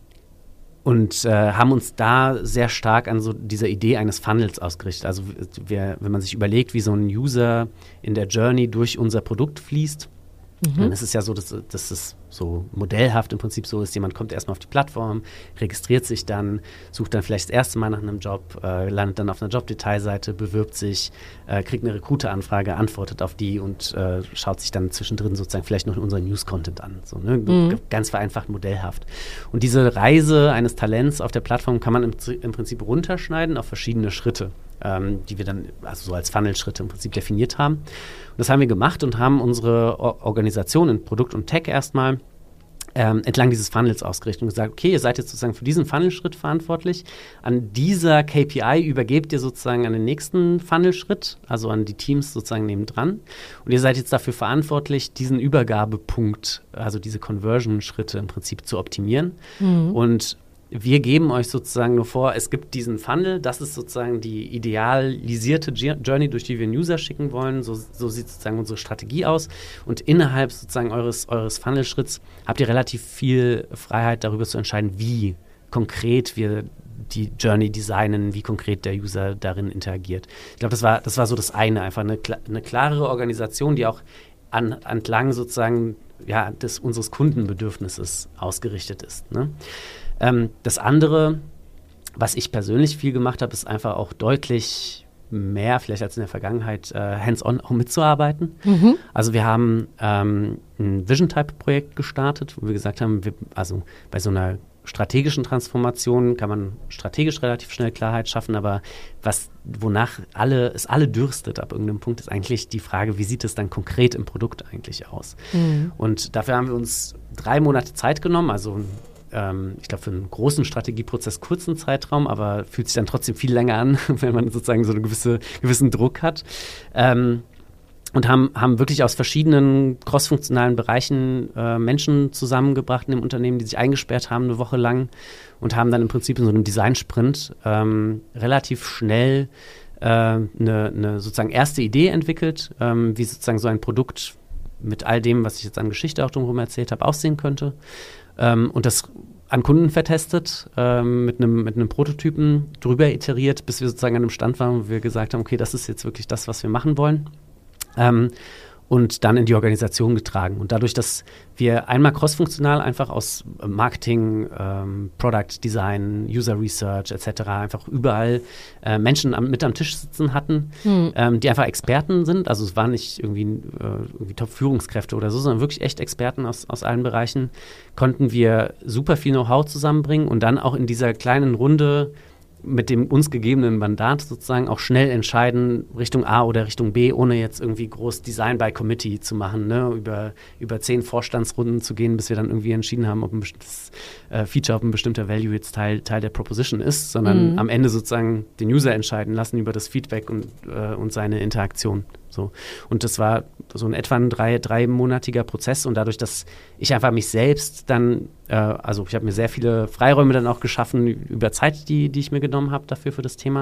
Und äh, haben uns da sehr stark an so dieser Idee eines Funnels ausgerichtet. Also wir, wenn man sich überlegt, wie so ein User in der Journey durch unser Produkt fließt, mhm. dann ist es ja so, dass, dass es so modellhaft im Prinzip so ist. Jemand kommt erstmal auf die Plattform, registriert sich dann, sucht dann vielleicht das erste Mal nach einem Job, äh, landet dann auf einer Jobdetailseite, bewirbt sich, äh, kriegt eine Recruiter-Anfrage, antwortet auf die und äh, schaut sich dann zwischendrin sozusagen vielleicht noch unseren News-Content an. So, ne? mhm. Ganz vereinfacht, modellhaft. Und diese Reise eines Talents auf der Plattform kann man im, im Prinzip runterschneiden auf verschiedene Schritte, ähm, die wir dann also so als Funnel-Schritte im Prinzip definiert haben. Und das haben wir gemacht und haben unsere o- Organisation in Produkt und Tech erstmal Ähm, entlang dieses Funnels ausgerichtet und gesagt, okay, ihr seid jetzt sozusagen für diesen Funnelschritt verantwortlich. An dieser K P I übergebt ihr sozusagen an den nächsten Funnelschritt, also an die Teams sozusagen nebendran. Und ihr seid jetzt dafür verantwortlich, diesen Übergabepunkt, also diese Conversion-Schritte im Prinzip zu optimieren. Mhm. Und wir geben euch sozusagen nur vor, es gibt diesen Funnel, das ist sozusagen die idealisierte Journey, durch die wir einen User schicken wollen. So, so sieht sozusagen unsere Strategie aus. Und innerhalb sozusagen eures, eures Funnel-Schritts habt ihr relativ viel Freiheit, darüber zu entscheiden, wie konkret wir die Journey designen, wie konkret der User darin interagiert. Ich glaube, das war, das war so das eine, einfach eine, eine klarere Organisation, die auch an, entlang sozusagen ja, des, unseres Kundenbedürfnisses ausgerichtet ist, ne? Ähm, das andere, was ich persönlich viel gemacht habe, ist einfach auch deutlich mehr, vielleicht als in der Vergangenheit, äh, hands-on auch mitzuarbeiten. Mhm. Also wir haben ähm, ein Vision-Type-Projekt gestartet, wo wir gesagt haben, wir, also bei so einer strategischen Transformation kann man strategisch relativ schnell Klarheit schaffen, aber was, wonach alle, es alle dürstet ab irgendeinem Punkt, ist eigentlich die Frage, wie sieht es dann konkret im Produkt eigentlich aus? Mhm. Und dafür haben wir uns drei Monate Zeit genommen, also ähm, ich glaube für einen großen Strategieprozess kurzen Zeitraum, aber fühlt sich dann trotzdem viel länger an, wenn man sozusagen so einen gewisse, gewissen Druck hat. Ähm, Und haben, haben wirklich aus verschiedenen crossfunktionalen Bereichen äh, Menschen zusammengebracht in dem Unternehmen, die sich eingesperrt haben eine Woche lang und haben dann im Prinzip in so einem Design-Sprint ähm, relativ schnell eine äh, ne, ne sozusagen erste Idee entwickelt, ähm, wie sozusagen so ein Produkt mit all dem, was ich jetzt an Geschichte auch drumherum erzählt habe, aussehen könnte. Ähm, und das an Kunden vertestet, ähm, mit einem mit einem Prototypen drüber iteriert, bis wir sozusagen an einem Stand waren, wo wir gesagt haben, okay, das ist jetzt wirklich das, was wir machen wollen. Ähm, und dann in die Organisation getragen. Und dadurch, dass wir einmal crossfunktional einfach aus Marketing, ähm, Product Design, User Research et cetera einfach überall äh, Menschen am, mit am Tisch sitzen hatten, hm. ähm, die einfach Experten sind. Also es waren nicht irgendwie, äh, irgendwie Top-Führungskräfte oder so, sondern wirklich echt Experten aus, aus allen Bereichen, konnten wir super viel Know-how zusammenbringen und dann auch in dieser kleinen Runde mit dem uns gegebenen Mandat sozusagen auch schnell entscheiden, Richtung A oder Richtung B, ohne jetzt irgendwie groß Design by Committee zu machen, ne? über, über zehn Vorstandsrunden zu gehen, bis wir dann irgendwie entschieden haben, ob ein bestimmtes äh, Feature, ob ein bestimmter Value jetzt Teil, Teil der Proposition ist, sondern mhm. am Ende sozusagen den User entscheiden lassen über das Feedback und, äh, und seine Interaktion. So. Und das war so ein etwa ein drei, dreimonatiger Prozess und dadurch, dass ich einfach mich selbst dann, äh, also ich habe mir sehr viele Freiräume dann auch geschaffen über Zeit, die, die ich mir genommen habe dafür für das Thema.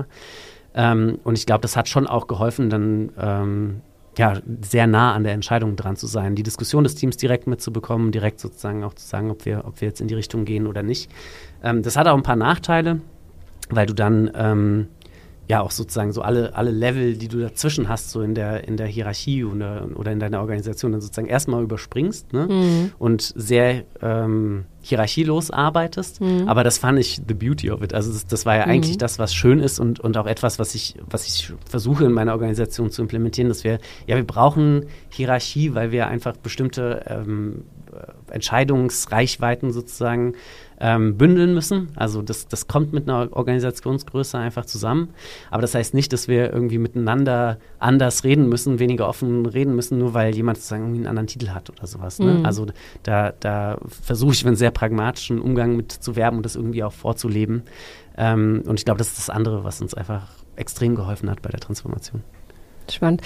Ähm, und ich glaube, das hat schon auch geholfen, dann ähm, ja, sehr nah an der Entscheidung dran zu sein, die Diskussion des Teams direkt mitzubekommen, direkt sozusagen auch zu sagen, ob wir, ob wir jetzt in die Richtung gehen oder nicht. Ähm, das hat auch ein paar Nachteile, weil du dann ähm, ja auch sozusagen so alle, alle Level, die du dazwischen hast, so in der, in der Hierarchie oder, oder in deiner Organisation, dann sozusagen erstmal überspringst, ne? Mhm. Und sehr ähm, hierarchielos arbeitest. Mhm. Aber das fand ich the beauty of it. Also das, das war ja mhm. eigentlich das, was schön ist und, und auch etwas, was ich, was ich versuche in meiner Organisation zu implementieren, dass wir, ja, wir brauchen Hierarchie, weil wir einfach bestimmte ähm, Entscheidungsreichweiten sozusagen ähm, bündeln müssen. Also das, das kommt mit einer Organisationsgröße einfach zusammen. Aber das heißt nicht, dass wir irgendwie miteinander anders reden müssen, weniger offen reden müssen, nur weil jemand sozusagen irgendwie einen anderen Titel hat oder sowas. Ne? Mhm. Also da, da versuche ich einen sehr pragmatischen Umgang mit zu werben und das irgendwie auch vorzuleben. Ähm, und ich glaube, das ist das andere, was uns einfach extrem geholfen hat bei der Transformation. Spannend.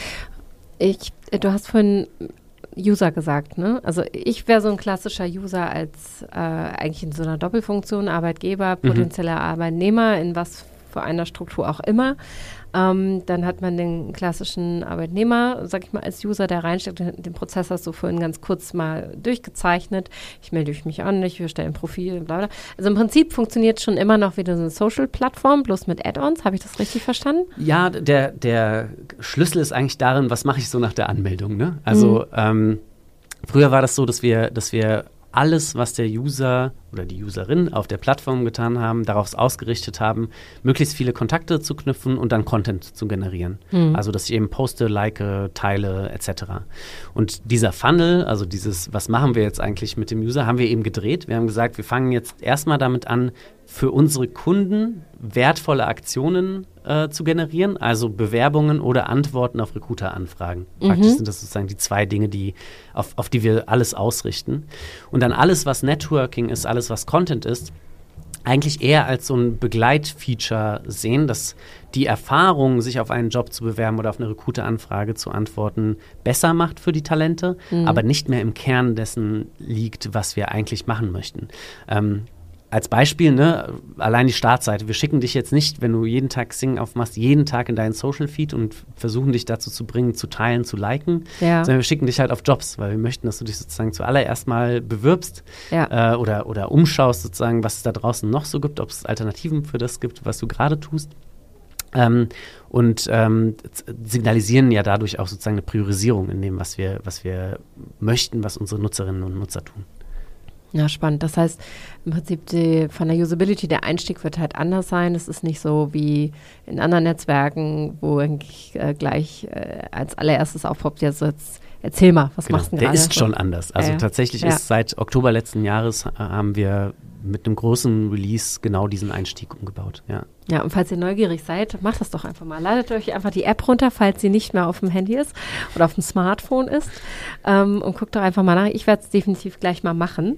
Ich, du hast vorhin User gesagt, ne? Also ich wäre so ein klassischer User als äh, eigentlich in so einer Doppelfunktion, Arbeitgeber, potenzieller mhm. Arbeitnehmer, in was für einer Struktur auch immer. Ähm, dann hat man den klassischen Arbeitnehmer, sag ich mal, als User, der reinsteckt. Den Prozess hast du vorhin ganz kurz mal durchgezeichnet. Ich melde mich an, ich erstelle ein Profil, bla bla. Also im Prinzip funktioniert schon immer noch wieder so eine Social-Plattform, bloß mit Add-ons. Habe ich das richtig verstanden? Ja, der, der Schlüssel ist eigentlich darin, was mache ich so nach der Anmeldung, ne? Also mhm. ähm, früher war das so, dass wir, dass wir alles, was der User oder die Userin auf der Plattform getan haben, darauf ausgerichtet haben, möglichst viele Kontakte zu knüpfen und dann Content zu generieren. Mhm. Also, dass ich eben poste, like, teile et cetera. Und dieser Funnel, also dieses, was machen wir jetzt eigentlich mit dem User, haben wir eben gedreht. Wir haben gesagt, wir fangen jetzt erstmal damit an, für unsere Kunden wertvolle Aktionen äh, zu generieren, also Bewerbungen oder Antworten auf Recruiter-Anfragen. Mhm. Praktisch sind das sozusagen die zwei Dinge, die, auf, auf die wir alles ausrichten. Und dann alles, was Networking ist, alles, was Content ist, eigentlich eher als so ein Begleitfeature sehen, dass die Erfahrung, sich auf einen Job zu bewerben oder auf eine Recruiter-Anfrage zu antworten, besser macht für die Talente, mhm. aber nicht mehr im Kern dessen liegt, was wir eigentlich machen möchten. Ähm, Als Beispiel, ne, allein die Startseite. Wir schicken dich jetzt nicht, wenn du jeden Tag Xing aufmachst, jeden Tag in deinen Social-Feed und versuchen dich dazu zu bringen, zu teilen, zu liken, ja. sondern wir schicken dich halt auf Jobs, weil wir möchten, dass du dich sozusagen zuallererst mal bewirbst ja. äh, oder, oder umschaust sozusagen, was es da draußen noch so gibt, ob es Alternativen für das gibt, was du gerade tust. Ähm, und ähm, signalisieren ja dadurch auch sozusagen eine Priorisierung in dem, was wir, was wir möchten, was unsere Nutzerinnen und Nutzer tun. Ja, spannend. Das heißt, im Prinzip die, von der Usability, der Einstieg wird halt anders sein. Es ist nicht so wie in anderen Netzwerken, wo eigentlich äh, gleich äh, als allererstes aufpoppt, ja, so jetzt erzähl mal, was genau, machst du denn gerade? Der ist so? schon anders. Also äh, tatsächlich ja. ist seit Oktober letzten Jahres äh, haben wir mit einem großen Release genau diesen Einstieg umgebaut. Ja. Ja, und falls ihr neugierig seid, macht das doch einfach mal. Ladet euch einfach die App runter, falls sie nicht mehr auf dem Handy ist oder auf dem Smartphone ist ähm, und guckt doch einfach mal nach. Ich werde es definitiv gleich mal machen.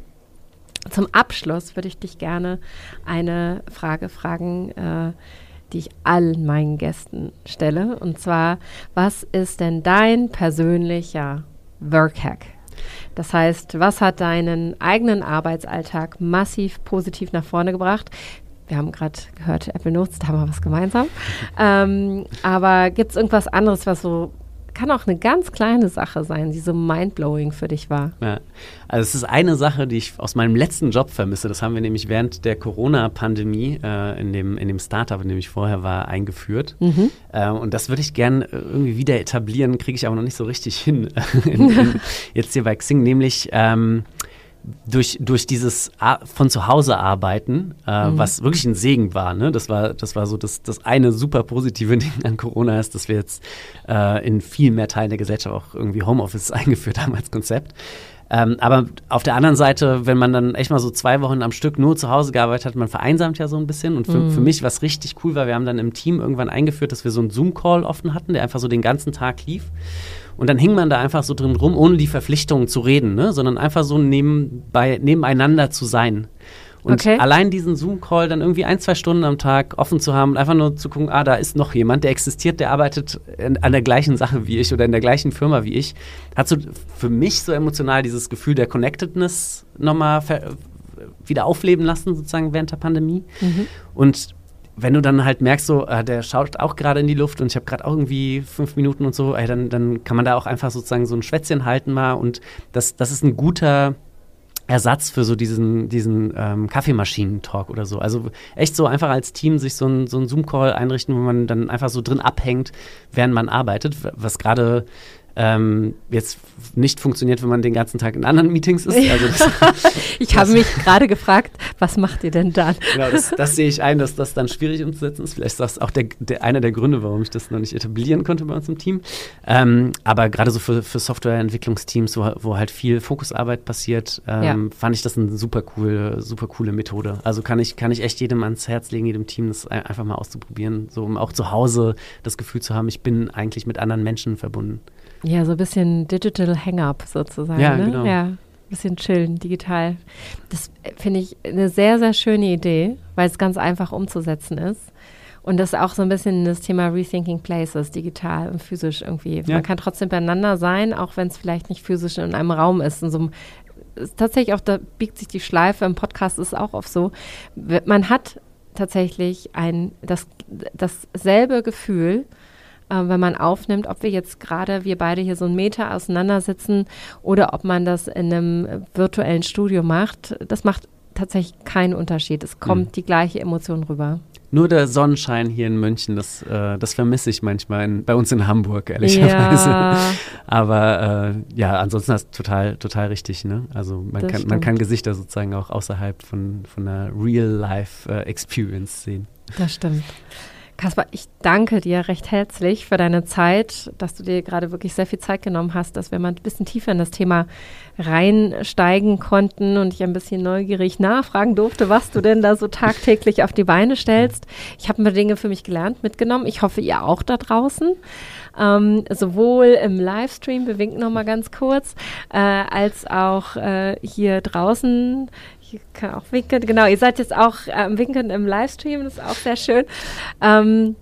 Zum Abschluss würde ich dich gerne eine Frage fragen, äh, die ich allen meinen Gästen stelle. Und zwar, was ist denn dein persönlicher Workhack? Das heißt, was hat deinen eigenen Arbeitsalltag massiv positiv nach vorne gebracht? Wir haben gerade gehört, Apple Notes, da haben wir was gemeinsam. Ähm, aber gibt es irgendwas anderes, was so, kann auch eine ganz kleine Sache sein, die so mindblowing für dich war? Ja, also es ist eine Sache, die ich aus meinem letzten Job vermisse. Das haben wir nämlich während der Corona-Pandemie äh, in dem, in dem Startup, in dem ich vorher war, eingeführt. Mhm. Äh, und das würde ich gern irgendwie wieder etablieren, kriege ich aber noch nicht so richtig hin in, in, jetzt hier bei Xing, nämlich ähm, Durch, durch dieses A- von zu Hause arbeiten, äh, mhm. was wirklich ein Segen war, ne? Das war, das war so das, das eine super positive Ding an Corona ist, dass wir jetzt äh, in viel mehr Teilen der Gesellschaft auch irgendwie Homeoffice eingeführt haben als Konzept. Ähm, aber auf der anderen Seite, wenn man dann echt mal so zwei Wochen am Stück nur zu Hause gearbeitet hat, man vereinsamt ja so ein bisschen. Und für, mhm. für mich, was richtig cool war, wir haben dann im Team irgendwann eingeführt, dass wir so einen Zoom-Call offen hatten, der einfach so den ganzen Tag lief. Und dann hing man da einfach so drin rum, ohne die Verpflichtungen zu reden, ne? Sondern einfach so nebenbei, nebeneinander zu sein. Und okay. allein diesen Zoom-Call dann irgendwie ein, zwei Stunden am Tag offen zu haben und einfach nur zu gucken, ah, da ist noch jemand, der existiert, der arbeitet in, an der gleichen Sache wie ich oder in der gleichen Firma wie ich, hat so für mich so emotional dieses Gefühl der Connectedness nochmal ver- wieder aufleben lassen, sozusagen während der Pandemie. Mhm. Und wenn du dann halt merkst, so, äh, der schaut auch gerade in die Luft und ich habe gerade auch irgendwie fünf Minuten und so, ey, dann, dann kann man da auch einfach sozusagen so ein Schwätzchen halten mal und das, das ist ein guter Ersatz für so diesen, diesen ähm, Kaffeemaschinen-Talk oder so. Also echt so einfach als Team sich so ein, so ein Zoom-Call einrichten, wo man dann einfach so drin abhängt, während man arbeitet, was gerade ähm, jetzt nicht funktioniert, wenn man den ganzen Tag in anderen Meetings ist. Also das, ich habe mich gerade gefragt, was macht ihr denn dann? Genau, das, das sehe ich ein, dass das dann schwierig umzusetzen ist. Vielleicht ist das auch der, der, einer der Gründe, warum ich das noch nicht etablieren konnte bei uns im Team. Ähm, aber gerade so für, für Softwareentwicklungsteams, wo, wo halt viel Fokusarbeit passiert, ähm, ja. fand ich das eine super coole, super coole Methode. Also kann ich, kann ich echt jedem ans Herz legen, jedem Team das einfach mal auszuprobieren, so um auch zu Hause das Gefühl zu haben, ich bin eigentlich mit anderen Menschen verbunden. Ja, so ein bisschen Digital Hang-up sozusagen. Ja, ne? genau. Ja, ein bisschen chillen, digital. Das finde ich eine sehr, sehr schöne Idee, weil es ganz einfach umzusetzen ist. Und das ist auch so ein bisschen das Thema Rethinking Places, digital und physisch irgendwie. Ja. Man kann trotzdem beieinander sein, auch wenn es vielleicht nicht physisch in einem Raum ist. In so einem, ist tatsächlich auch, da biegt sich die Schleife, im Podcast ist es auch oft so. Man hat tatsächlich ein, das, dasselbe Gefühl, wenn man aufnimmt, ob wir jetzt gerade, wir beide hier so einen Meter auseinandersitzen oder ob man das in einem virtuellen Studio macht, das macht tatsächlich keinen Unterschied. Es kommt mhm. die gleiche Emotion rüber. Nur der Sonnenschein hier in München, das, äh, das vermisse ich manchmal in, bei uns in Hamburg, ehrlicherweise. Ja. Aber äh, ja, ansonsten ist das total, total richtig. Ne? Also man kann, man kann Gesichter sozusagen auch außerhalb von, von einer Real-Life-Experience äh, sehen. Das stimmt. Kaspar, ich danke dir recht herzlich für deine Zeit, dass du dir gerade wirklich sehr viel Zeit genommen hast, dass wir mal ein bisschen tiefer in das Thema reinsteigen konnten und ich ein bisschen neugierig nachfragen durfte, was du denn da so tagtäglich auf die Beine stellst. Ich habe ein paar Dinge für mich gelernt, mitgenommen. Ich hoffe, ihr auch da draußen. Ähm, sowohl im Livestream, wir winken nochmal ganz kurz, äh, als auch äh, hier draußen. Ich kann auch winken, genau, ihr seid jetzt auch am äh, Winken im Livestream, das ist auch sehr schön. Ähm,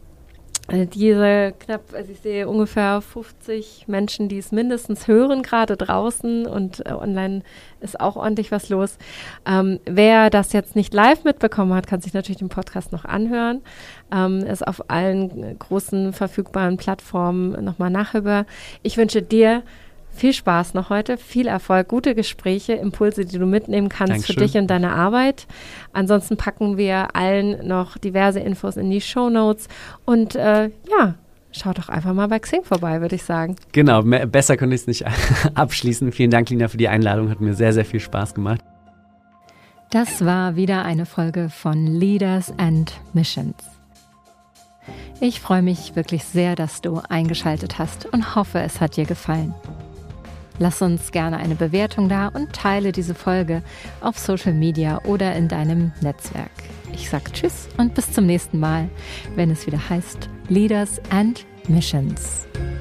diese knapp, also ich sehe ungefähr fünfzig Menschen, die es mindestens hören, gerade draußen und äh, online ist auch ordentlich was los. Ähm, wer das jetzt nicht live mitbekommen hat, kann sich natürlich den Podcast noch anhören. Ähm, ist auf allen großen verfügbaren Plattformen nochmal nachhörbar. Ich wünsche dir viel Spaß noch heute, viel Erfolg, gute Gespräche, Impulse, die du mitnehmen kannst Dankeschön. Für dich und deine Arbeit. Ansonsten packen wir allen noch diverse Infos in die Shownotes und äh, ja, schaut doch einfach mal bei Xing vorbei, würde ich sagen. Genau, mehr, besser könnte ich es nicht abschließen. Vielen Dank, Lina, für die Einladung, hat mir sehr, sehr viel Spaß gemacht. Das war wieder eine Folge von Leaders and Missions. Ich freue mich wirklich sehr, dass du eingeschaltet hast und hoffe, es hat dir gefallen. Lass uns gerne eine Bewertung da und teile diese Folge auf Social Media oder in deinem Netzwerk. Ich sage Tschüss und bis zum nächsten Mal, wenn es wieder heißt Leaders and Missions.